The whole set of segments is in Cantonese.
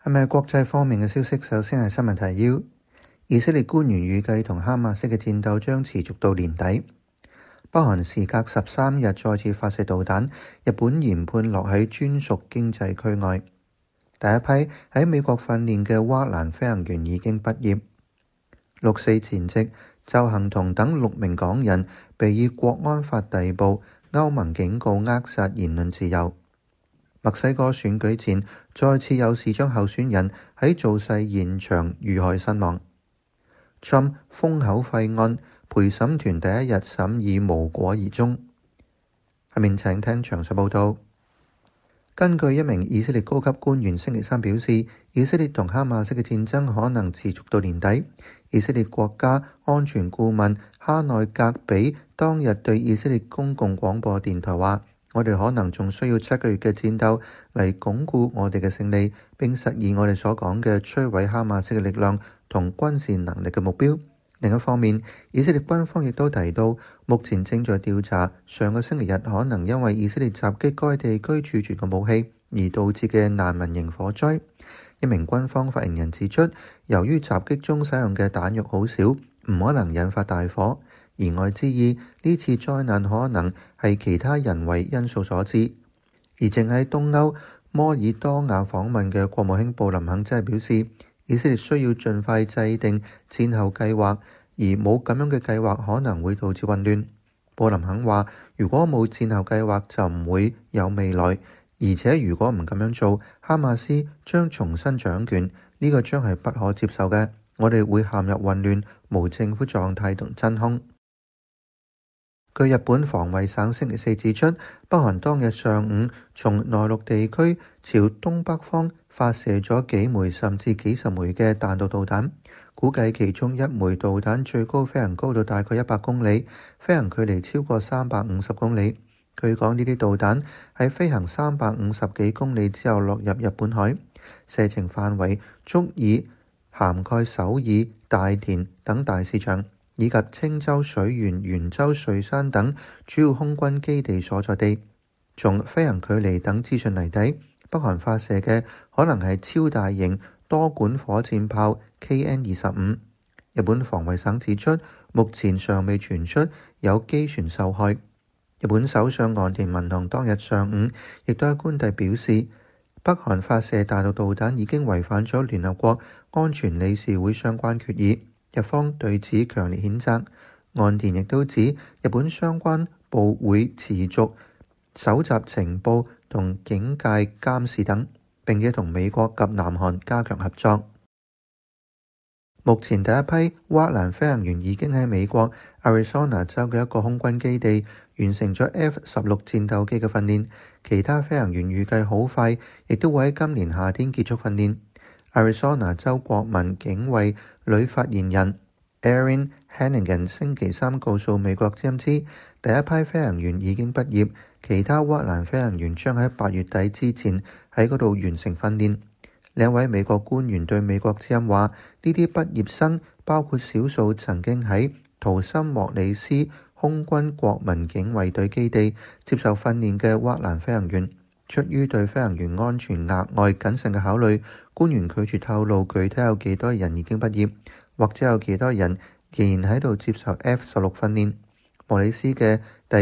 係咪國際方面嘅消息？首先係新聞提要。以色列官員預計同哈馬斯嘅戰鬥將持續到年底。北韓時隔13日再次發射導彈，日本研判落喺專屬經濟區外。第一批喺美國訓練嘅烏克蘭飛行員已經畢業。六四前夕，鄒幸彤等6名港人被以國安法逮捕，歐盟警告扼殺言論自由。墨西哥選舉前，再次有視像候選人喺造勢現場遇害身亡。Trump 封口費案，陪審團第一日審議無果而終。下面請聽詳細報道。根據一名以色列高級官員星期三表示，以色列同哈馬斯嘅戰爭可能持續到年底。以色列國家安全顧問哈內格比當日對以色列公共廣播電台話：我哋可能仲需要7個月嘅戰鬥嚟鞏固我哋嘅勝利，並實現我哋所講嘅摧毀哈馬斯嘅力量同軍事能力嘅目標。另一方面，以色列軍方亦都提到，目前正在調查上個星期日可能因為以色列襲擊該地居住嘅武器而導致嘅難民營火災。一名軍方發言人指出，由於襲擊中使用嘅彈藥好少，唔可能引發大火。言外之意，呢次災難可能係其他人為因素所致。而正喺東歐摩爾多瓦訪問嘅國務卿布林肯則係表示，以色列需要盡快制定戰後計劃，而冇咁樣嘅計劃可能會導致混亂。布林肯話：如果冇戰後計劃，就唔會有未來。而且如果唔咁樣做，哈馬斯將重新掌權，呢個將係不可接受嘅。我哋會陷入混亂、無政府狀態同真空。據日本防衛省星期四指出，北韓當日上午從內陸地區朝東北方發射咗幾枚甚至幾十枚嘅彈道導彈，估計其中一枚導彈最高飛行高度大概100公里，飛行距離超過350公里。據講，呢啲導彈喺飛行350幾公里之後落入日本海，射程範圍足以涵蓋首爾、大田等大市場，以及青州水源、元州瑞山等主要空軍基地所在地。從飛行距離等資訊嚟睇，北韓發射嘅可能係超大型多管火箭炮 KN-25。日本防衛省指出，目前尚未傳出有機船受害。日本首相岸田文雄當日上午亦都喺官邸表示，北韓發射彈道導彈已經違反咗聯合國安全理事會相關決議，日方對此強烈譴責。岸田亦都指，日本相關部會持續搜集情報同警戒監視等，並且同美國及南韓加強合作。目前第一批烏克蘭飛行員已經喺美國亞利桑那州嘅一個空軍基地完成咗 F-16戰鬥機嘅訓練，其他飛行員預計好快亦都會喺今年夏天結束訓練。亞利桑那州國民警衛旅發言人 Erin Hannigan 星期三告訴美國之音之，第一批飛行員已經畢業，其他烏克蘭飛行員將喺8月底之前喺嗰度完成訓練。另一位美國官員對美國之音話，呢啲畢業生包括少數曾經喺圖森莫里斯空軍國民警衛隊基地接受訓練嘅烏克蘭飛行員。出於對飛行員安全額外謹慎嘅考慮，官員拒絕透露具體有幾多人已經畢業，或者有幾多人仍然喺度接受 F-16訓練。莫里斯嘅第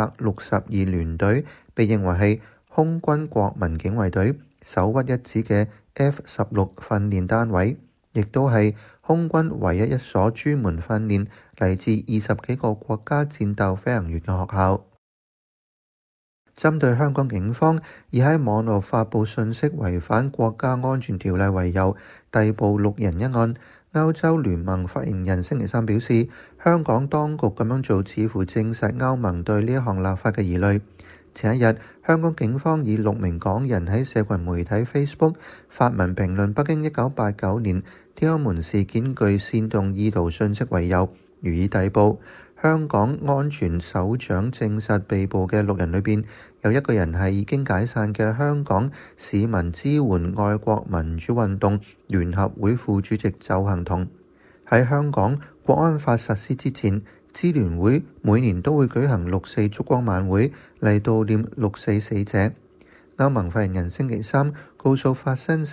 162聯隊被認為係空軍國民警衛隊首屈一指嘅F-16訓練單位，亦都係空軍唯一一所專門訓練嚟自20幾個國家戰鬥飛行員嘅學校。針對香港警方以喺網絡發布信息違反國家安全條例為由逮捕6人一案，歐洲聯盟發言人星期三表示，香港當局咁樣做似乎證實歐盟對呢一項立法嘅疑慮。前一日，香港警方以6名港人喺社群媒體 Facebook 發文評論北京1989年天安門事件具煽動意圖訊息為由，予以逮捕。香港安全首長證實被捕嘅6人裏邊，有1個人係已經解散嘅香港市民支援愛國民主運動聯合會副主席鄒幸彤。喺香港國安法實施之前，支聯會每年都會舉行6四燭光晚會嚟悼念6四死者。歐盟發言人星期三告訴法新社，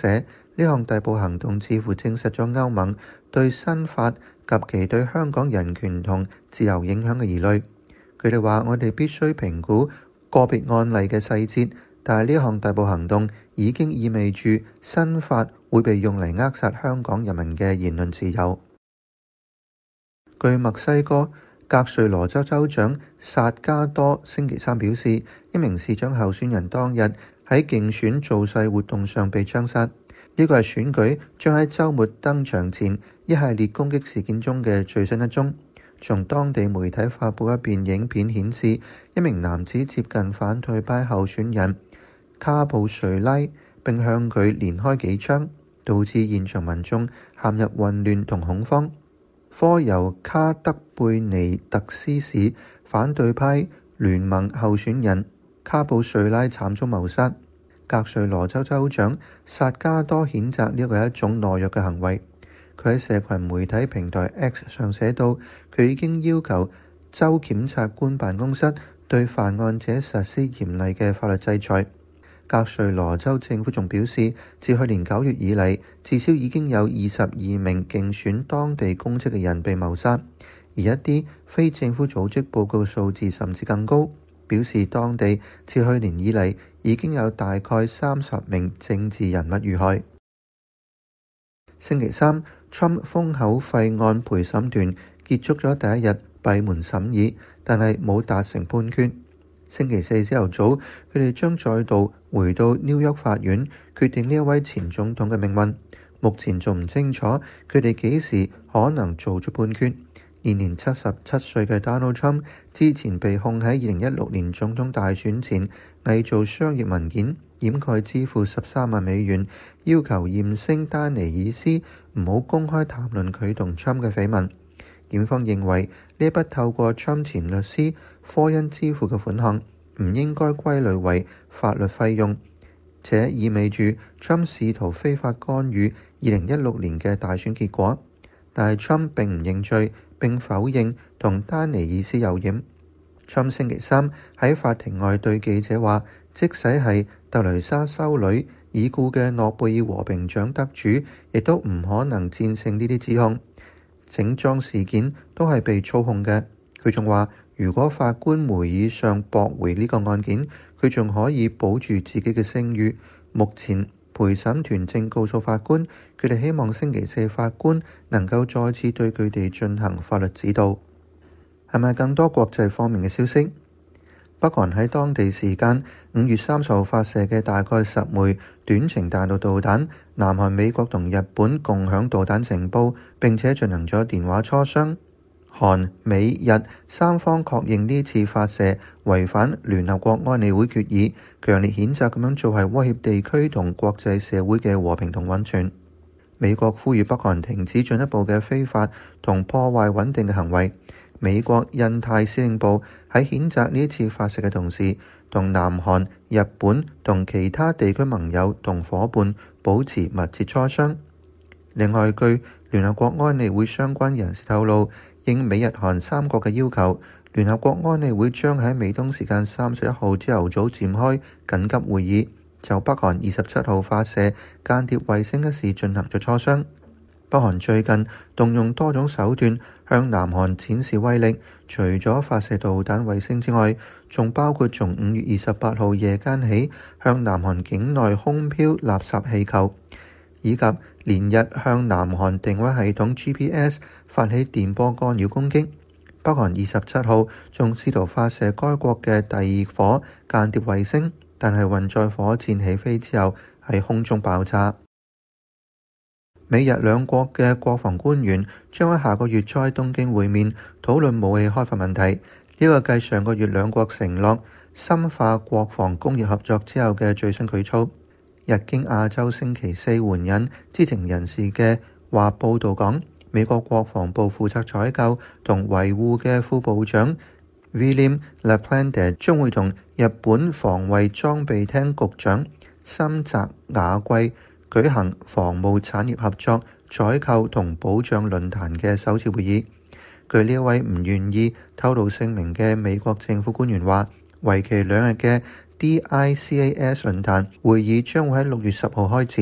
呢項逮捕行動似乎證實咗歐盟對新法及其對香港人權同自由影響嘅疑慮。佢哋話：我哋必須評估個別案例嘅細節，但係呢項逮捕行動已經意味住新法會被用嚟扼殺香港人民嘅言論自由。據墨西哥格瑞羅州州長薩加多星期三表示，一名市長候選人當日喺競選造勢活動上被槍殺。呢個係選舉將喺週末登場前一系列攻擊事件中嘅最新一宗。從當地媒體發布一段影片顯示，一名男子接近反對派候選人卡布瑞拉，並向佢連開幾槍，導致現場民眾陷入混亂同恐慌。科尤卡德貝尼特斯市反對派聯盟候選人卡布瑞拉慘遭謀殺。格瑞羅州州長薩加多譴責呢個係一種懦弱嘅行為。佢喺社群媒體平台 X 上寫道，佢已經要求州檢察官辦公室對犯案者實施嚴厲嘅法律制裁。格瑞羅州政府仲表示，自去年9月以嚟，至少已經有22名競選當地公職嘅人被謀殺，而一啲非政府組織報告數字甚至更高，表示當地自去年以嚟已經有大概30名政治人物遇害。星期三，Trump 封口費案陪審團結束咗第一日閉門審議，但係冇達成判決。星期四朝頭早，佢哋將再度回到紐約法院，決定呢一位前總統嘅命運。目前仲唔清楚佢哋幾時可能做出判決。現年77歲嘅 Donald Trump 之前被控喺2016年總統大選前偽造商業文件，掩蓋支付13萬美元，要求艷星丹尼爾斯唔好公開談論佢同 Trump 嘅緋聞。檢方認為呢一筆透過 Trump 前律師科恩支付嘅款項唔應該歸類為法律費用，且意味住 Trump 試圖非法干預2016年嘅大選結果。但係 Trump 並唔認罪，並否認同丹尼爾斯有染。Trump 星期三喺法庭外對記者話，即使係特蕾莎修女已故嘅諾貝爾和平獎得主，亦都唔可能戰勝呢啲指控。整樁事件都係被操控嘅。佢仲話，如果法官梅爾尚駁回呢個案件，佢仲可以保住自己嘅聲譽。目前陪審團正告訴法官，佢哋希望星期四法官能夠再次對佢哋進行法律指導。係咪更多國際方面嘅消息？北韓喺當地時間5月30號發射嘅大概10枚短程彈道導彈，南韓、美國同日本共享導彈情報，並且進行咗電話磋商。韓、美、日三方確認呢次發射違反聯合國安理會決議，強烈譴責咁樣做係威脅地區同國際社會嘅和平同穩全。美國呼籲北韓停止進一步嘅非法同破壞穩定嘅行為。美國印太司令部喺譴責呢次發射嘅同時，同南韓、日本同其他地區盟友同夥伴保持密切磋商。另外，據聯合國安理會相關人士透露，應美日韓三國嘅要求，聯合國安理會將喺美東時間31號朝頭早展開緊急會議，就北韓27號發射間諜衛星一事進行咗磋商。北韓最近動用多種手段向南韓展示威力，除咗發射導彈衛星之外，仲包括從5月28號夜間起向南韓境內空飄垃圾氣球，以及連日向南韓定位系統 GPS 發起電波干擾攻擊。北韓27號仲試圖發射該國嘅第2顆間諜衛星，但係運載火箭起飛之後喺空中爆炸。美日兩國嘅國防官員將喺下個月初喺東京會面，討論武器開發問題。呢個繼上個月兩國承諾深化國防工業合作之後嘅最新舉措。日經亞洲星期四援引知情人士嘅話報導講，美國國防部負責採購同維護嘅副部長 William Laplante 將會同日本防衛裝備廳局長深澤雅貴舉行防務產業合作、採購同保障論壇嘅首次會議。據呢一位唔願意透露姓名嘅美國政府官員話，為期2日嘅DICAS 論壇會議將會喺6月10號開始，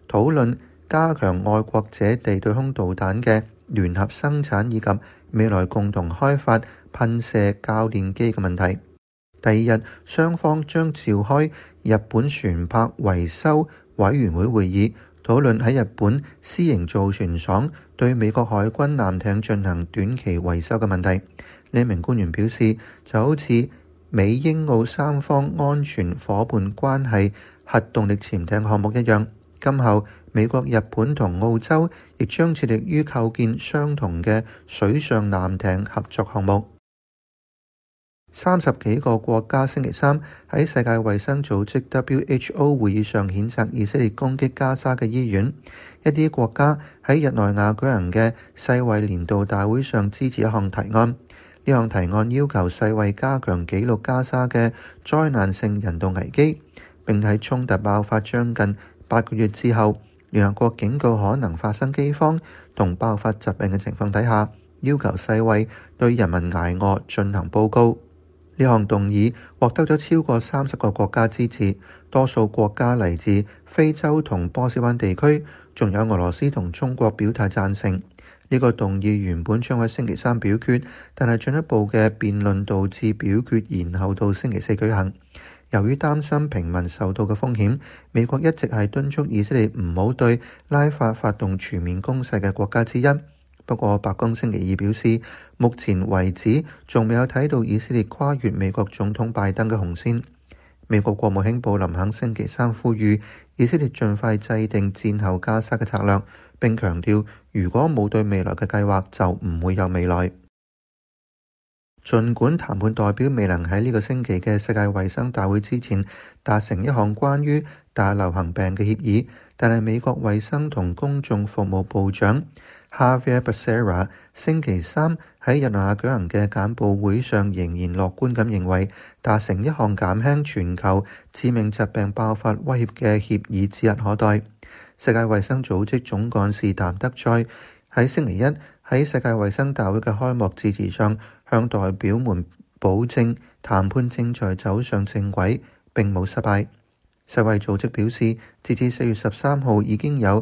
討論加強愛國者地對空導彈嘅聯合生產以及未來共同開發噴射教練機嘅問題。第二日，雙方將召開日本船舶維修委員會會議，討論喺日本私營造船廠對美國海軍艦艇進行短期維修嘅問題。呢名官員表示，就好似美英澳三方安全夥伴關係核動力潛艇項目一樣，今後美國、日本同澳洲亦將致力於構建相同嘅水上艦艇合作項目。30幾個國家星期三喺世界衛生組織 WHO 會議上譴責以色列攻擊加沙嘅醫院。一啲國家喺日內瓦舉行嘅世衛年度大會上支持一項提案。呢項提案要求世衛加強記錄加沙嘅災難性人道危機，並喺衝突爆發將近8個月之後，聯合國警告可能發生饑荒同爆發疾病嘅情況底下，要求世衛對人民捱餓進行報告。呢項動議獲得咗超過30個國家支持，多數國家嚟自非洲同波斯灣地區，仲有俄羅斯同中國表態贊成。呢個動議原本將喺星期三表決，但係進一步嘅辯論導致表決延後到星期四舉行。由於擔心平民受到嘅風險，美國一直係敦促以色列唔好對拉法發動全面攻勢嘅國家之一。不過白宮星期二表示，目前為止仲未有睇到以色列跨越美國總統拜登嘅紅線。美國國務卿布林肯星期三呼籲以色列盡快制定戰後加沙嘅策略，並強調如果冇對未來嘅計劃，就唔會有未來。儘管談判代表未能喺呢個星期嘅世界衛生大會之前達成一項關於大流行病嘅協議，但係美國衛生同公眾服務部長Xavier Becerra 星期三喺日內瓦舉行嘅簡報會上仍然樂觀咁認為，達成一項減輕全球致命疾病爆發威脅嘅協議指日可待。世界衛生組織總幹事譚德塞喺星期一喺世界衛生大會嘅開幕致辭上向代表們保證，談判正在走上正軌，並冇失敗。世衛組織表示，截至4月13號已經有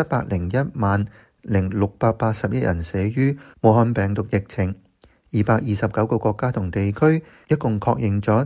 701萬681人死於武漢病毒疫情。229個國家同地區一共確認咗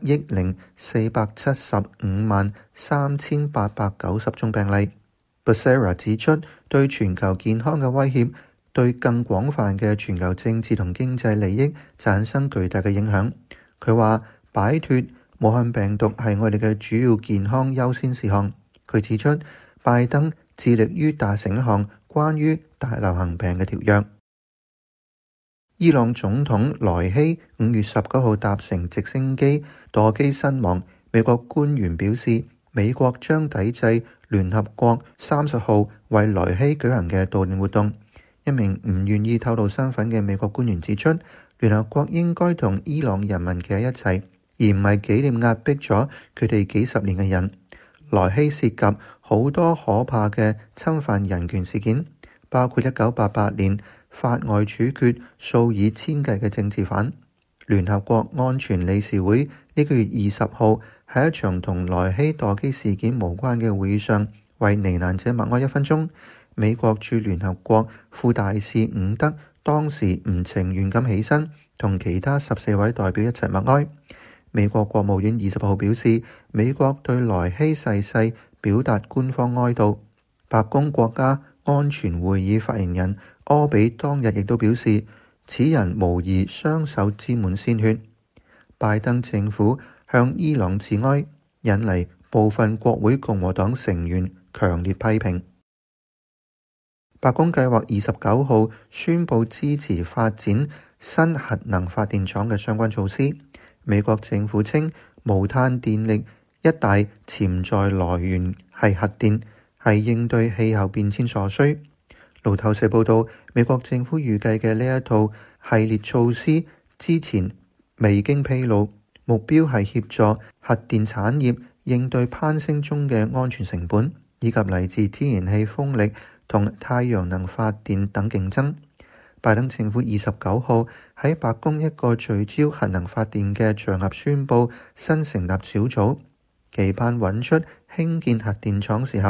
7億475萬3890宗病例。Becerra 指出，對全球健康嘅威脅對更廣泛嘅全球政治同經濟利益產生巨大嘅影響。佢話擺脫武漢病毒係我哋嘅主要健康優先事項。佢指出，拜登致力於達成一項關於大流行病嘅條約。伊朗總統萊希5月19號搭乘直升機墮機身亡。美國官員表示，美國將抵制聯合國30號為萊希舉行嘅悼念活動。一名唔願意透露身份嘅美國官員指出，聯合國應該同伊朗人民企喺一齊，而唔係紀念壓迫咗佢哋幾十年嘅人。萊希涉及好多可怕嘅侵犯人權事件，包括1988年法外處決數以千計嘅政治犯。聯合國安全理事會呢個月20號喺一場同萊希墮機事件無關嘅會議上，為罹難者默哀1分鐘。美國駐聯合國副大使伍德當時唔情願咁起身，同其他14位代表一齊默哀。美國國務院20號表示，美國對萊希逝世表達官方哀悼。白宮國家安全會議發言人柯比當日亦都表示，此人無疑雙手沾滿鮮血。拜登政府向伊朗致哀，引嚟部分國會共和黨成員強烈批評。白宮計劃29號宣布支持發展新核能發電廠嘅相關措施。美國政府稱，無碳電力一大潛在來源係核電，係應對氣候變遷所需。路透社報道，美國政府預計嘅呢一套系列措施之前未經披露，目標係協助核電產業應對攀升中嘅安全成本，以及嚟自天然氣、風力同太陽能發電等競爭。拜登政府29號喺白宮一個聚焦核能發電嘅場合宣布新成立小組，期盼揾出興建核電廠時候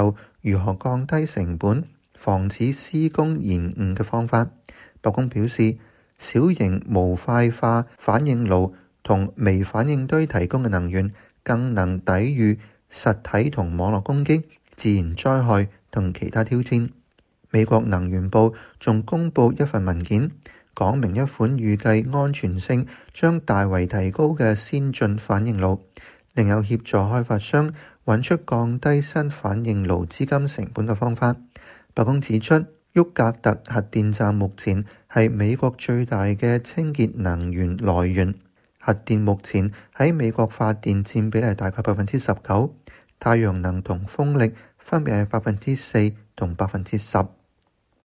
如何降低成本、防止施工延誤嘅方法。白宮表示，小型模塊化反應爐同微反應堆提供嘅能源更能抵禦實體同網絡攻擊、自然災害同其他挑戰。美國能源部仲公佈一份文件，講明一款預計安全性將大為提高嘅先進反應爐，另有協助開發商揾出降低新反應爐資金成本嘅方法。白宮指出，沃格特核電站目前係美國最大嘅清潔能源來源，核電目前喺美國發電佔比例大概19%，太陽能同風力分別係4%同10%。